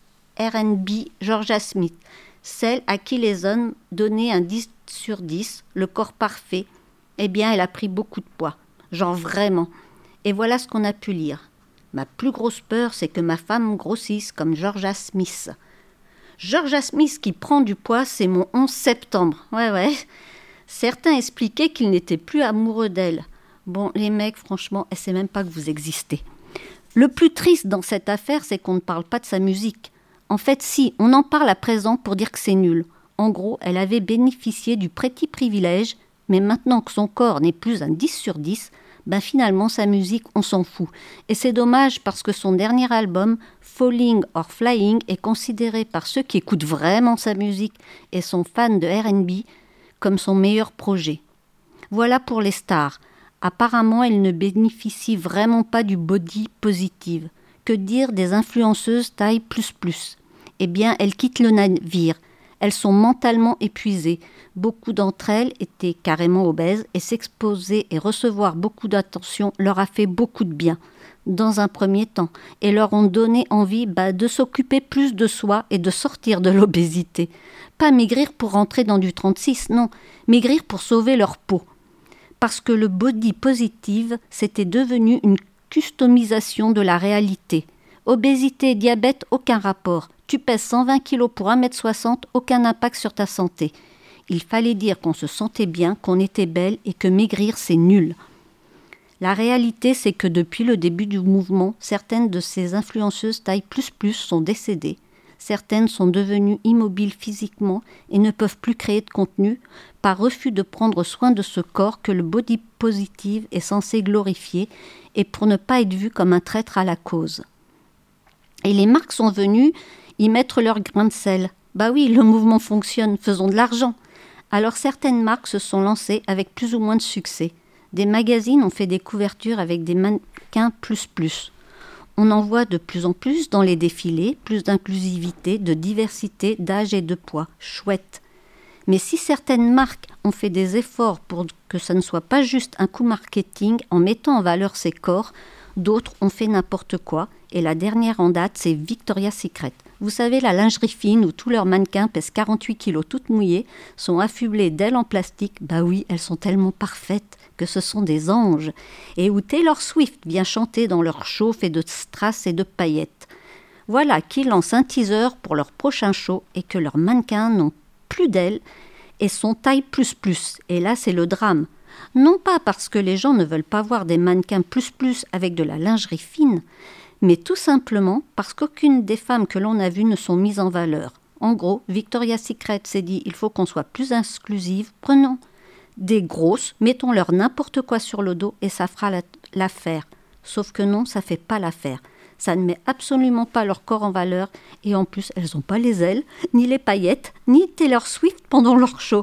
R and B Georgia Smith, celle à qui les hommes donnaient un dix sur dix, le corps parfait. Eh bien, elle a pris beaucoup de poids, genre vraiment. Et voilà ce qu'on a pu lire. Ma plus grosse peur, c'est que ma femme grossisse comme Georgia Smith. Georgia Smith qui prend du poids, c'est mon onze septembre. Ouais, ouais. Certains expliquaient qu'ils n'étaient plus amoureux d'elle. Bon, les mecs, franchement, elle ne sait même pas que vous existez. Le plus triste dans cette affaire, c'est qu'on ne parle pas de sa musique. En fait, si, on en parle à présent pour dire que c'est nul. En gros, elle avait bénéficié du petit privilège, mais maintenant que son corps n'est plus un dix sur dix, ben finalement, sa musique, on s'en fout. Et c'est dommage parce que son dernier album, Falling or Flying, est considéré par ceux qui écoutent vraiment sa musique et sont fans de R and B comme son meilleur projet. Voilà pour les stars. Apparemment, elles ne bénéficient vraiment pas du body positive. Que dire des influenceuses taille plus plus ? Eh bien, elles quittent le navire. Elles sont mentalement épuisées. Beaucoup d'entre elles étaient carrément obèses et s'exposer et recevoir beaucoup d'attention leur a fait beaucoup de bien, dans un premier temps, et leur ont donné envie bah, de s'occuper plus de soi et de sortir de l'obésité. Pas maigrir pour rentrer dans du trente-six, non, maigrir pour sauver leur peau. Parce que le body positive, c'était devenu une customisation de la réalité. Obésité et diabète, aucun rapport. Tu pèses cent vingt kilos pour un mètre soixante, aucun impact sur ta santé. Il fallait dire qu'on se sentait bien, qu'on était belle et que maigrir c'est nul. La réalité, c'est que depuis le début du mouvement, certaines de ces influenceuses taille plus plus sont décédées. Certaines sont devenues immobiles physiquement et ne peuvent plus créer de contenu par refus de prendre soin de ce corps que le body positive est censé glorifier et pour ne pas être vu comme un traître à la cause. Et les marques sont venues y mettre leur grain de sel. Bah oui, le mouvement fonctionne, faisons de l'argent. Alors certaines marques se sont lancées avec plus ou moins de succès. Des magazines ont fait des couvertures avec des mannequins plus plus. On en voit de plus en plus dans les défilés, plus d'inclusivité, de diversité, d'âge et de poids. Chouette. Mais si certaines marques ont fait des efforts pour que ça ne soit pas juste un coup marketing en mettant en valeur ses corps, d'autres ont fait n'importe quoi. Et la dernière en date, c'est Victoria's Secret. Vous savez, la lingerie fine où tous leurs mannequins pèsent quarante-huit kilos toutes mouillées, sont affublés d'ailes en plastique. Bah oui, elles sont tellement parfaites que ce sont des anges. Et où Taylor Swift vient chanter dans leur show fait de strass et de paillettes. Voilà qui lance un teaser pour leur prochain show et que leurs mannequins n'ont plus d'ailes et sont taille plus plus. Et là, c'est le drame. Non pas parce que les gens ne veulent pas voir des mannequins plus plus avec de la lingerie fine, mais tout simplement parce qu'aucune des femmes que l'on a vues ne sont mises en valeur. En gros, Victoria's Secret s'est dit « il faut qu'on soit plus inclusive, prenons des grosses, mettons-leur n'importe quoi sur le dos et ça fera la, l'affaire. » Sauf que non, ça ne fait pas l'affaire. Ça ne met absolument pas leur corps en valeur et en plus, elles n'ont pas les ailes, ni les paillettes, ni Taylor Swift pendant leur show.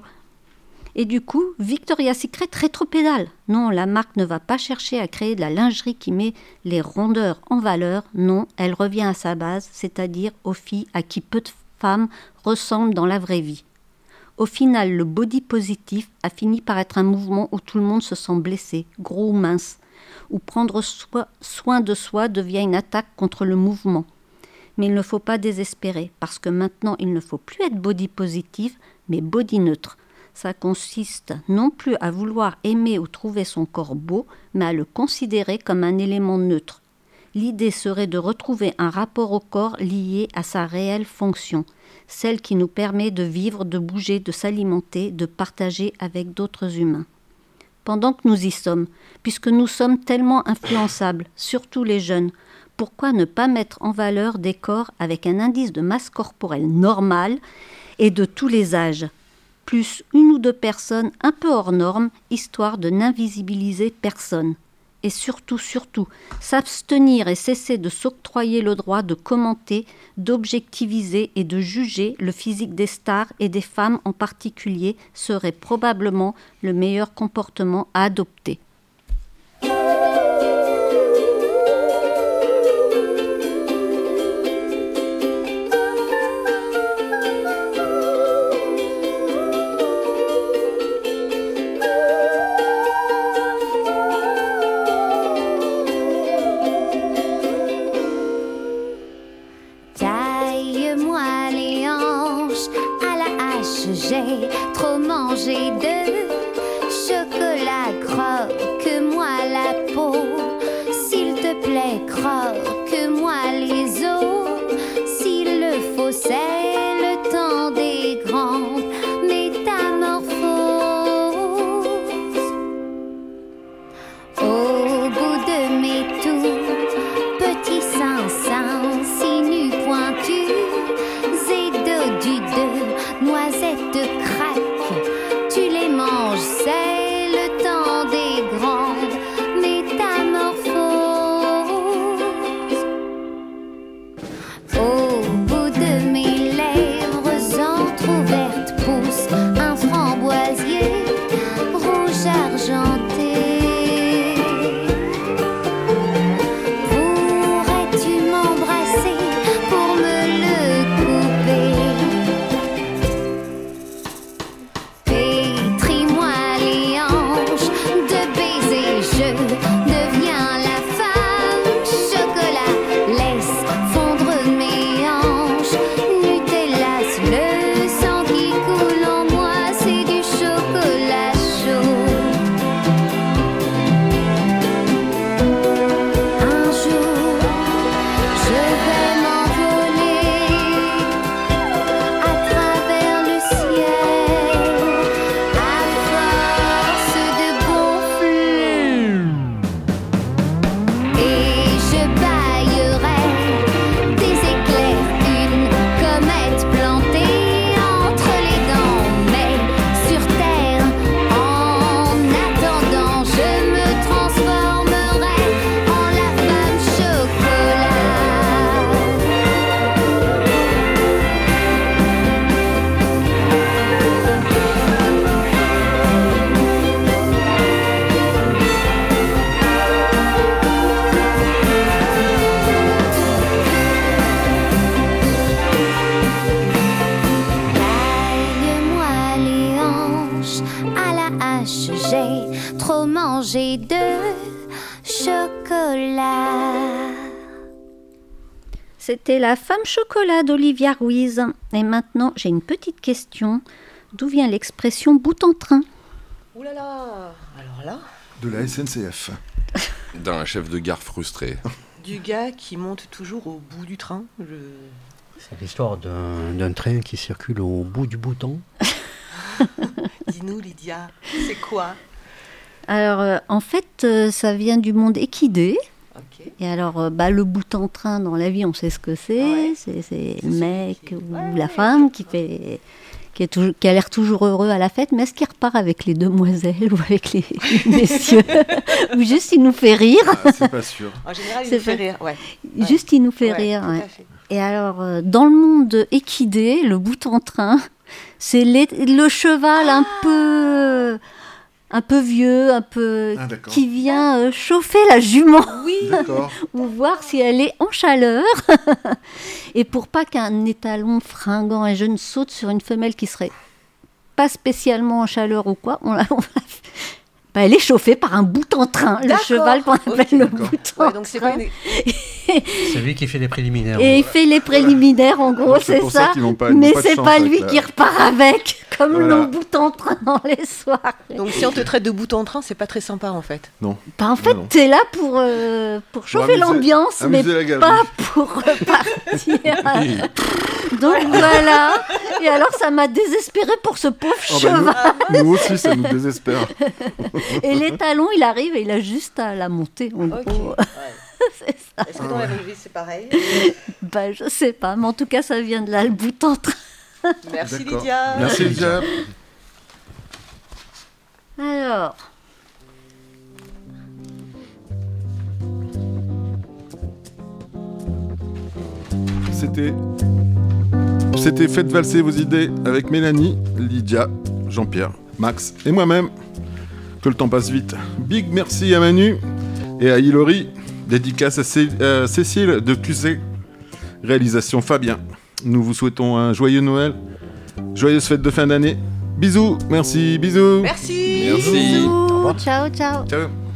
Et du coup, Victoria's Secret rétropédale. Non, la marque ne va pas chercher à créer de la lingerie qui met les rondeurs en valeur. Non, elle revient à sa base, c'est-à-dire aux filles à qui peu de femmes ressemblent dans la vraie vie. Au final, le body positif a fini par être un mouvement où tout le monde se sent blessé, gros ou mince, où prendre soi, soin de soi devient une attaque contre le mouvement. Mais il ne faut pas désespérer, parce que maintenant, il ne faut plus être body positif, mais body neutre. Ça consiste non plus à vouloir aimer ou trouver son corps beau, mais à le considérer comme un élément neutre. L'idée serait de retrouver un rapport au corps lié à sa réelle fonction, celle qui nous permet de vivre, de bouger, de s'alimenter, de partager avec d'autres humains. Pendant que nous y sommes, puisque nous sommes tellement influençables, surtout les jeunes, pourquoi ne pas mettre en valeur des corps avec un indice de masse corporelle normal et de tous les âges ? Plus une ou deux personnes un peu hors normes, histoire de n'invisibiliser personne. Et surtout, surtout, s'abstenir et cesser de s'octroyer le droit de commenter, d'objectiviser et de juger le physique des stars et des femmes en particulier serait probablement le meilleur comportement à adopter. J'ai trop mangé de chocolat, croque-moi la peau. S'il te plaît, croque-moi les os. S'il le faut, c'est le temps des grandes métamorphoses. Au bout de mes tout petits seins, seins, si nus pointus et dodus de noisettes craques, tu les manges manger de chocolat. C'était la femme chocolat d'Olivia Ruiz. Et maintenant, j'ai une petite question. D'où vient l'expression bout en train? Ouh là là. Alors là, De la S N C F. D'un chef de gare frustré. du gars qui monte toujours au bout du train. Je... C'est l'histoire d'un, d'un train qui circule au bout du bouton. Dis-nous, Lydia, c'est quoi? Alors, euh, en fait, euh, ça vient du monde équidé. Ok. Et alors, euh, bah, le bout en train dans la vie, on sait ce que c'est. Ouais. C'est, c'est le mec ou la femme qui fait... Qui, est toujours, qui a l'air toujours heureux à la fête, mais est-ce qu'il repart avec les demoiselles ou avec les, les messieurs? Ou juste il nous fait rire? Ah, c'est pas sûr. En général, il C'est nous fait fait. rire. Ouais. Juste il nous fait Ouais, rire. tout Ouais. à fait. Et alors, euh, dans le monde équidé, le bout en train, c'est les- le cheval un peu... un peu vieux, un peu... Ah, d'accord. qui vient euh, chauffer la jument. Oui. D'accord. Ou voir si elle est en chaleur. Et pour pas qu'un étalon fringant et jeune saute sur une femelle qui serait pas spécialement en chaleur ou quoi, on l'a, on l'a- bah, elle est chauffée par un bout en train, le D'accord. cheval qu'on appelle Ok, le d'accord. bout en Ouais, donc c'est pas train. une... C'est lui qui fait les préliminaires. Et il fait les préliminaires, en gros, Alors, c'est c'est pour ça ça. qu'ils n'ont pas- ils n'ont Mais pas de c'est chance pas avec lui la- qui repart avec, comme Voilà. le bout en train dans les soirées. Donc si on te traite de bout en train, c'est pas très sympa en fait. Non. Bah, en fait, non. t'es là pour, euh, pour chauffer amuser- l'ambiance, mais amuser la galerie. pas pour repartir. Donc voilà. Et alors, ça m'a désespéré pour ce pauvre Oh, bah, cheval. nous, nous aussi, ça nous désespère. Et l'étalon, il arrive et il a juste à la monter. En Ok. gros. C'est ça. Est-ce que dans la vraie vie c'est pareil? Bah, je sais pas, mais en tout cas, ça vient de là, le bout en train. Merci D'accord. Lydia. Merci Lydia. Alors, C'était... C'était Faites valser vos idées avec Mélanie, Lydia, Jean-Pierre, Max et moi-même. Que le temps passe vite. Big merci à Manu et à Hilary. Dédicace à Cé- euh, Cécile de Q C. Réalisation Fabien. Nous vous souhaitons un joyeux Noël. Joyeuse fête de fin d'année. Bisous, merci, bisous. Merci. Merci. bisous, ciao, ciao. Ciao.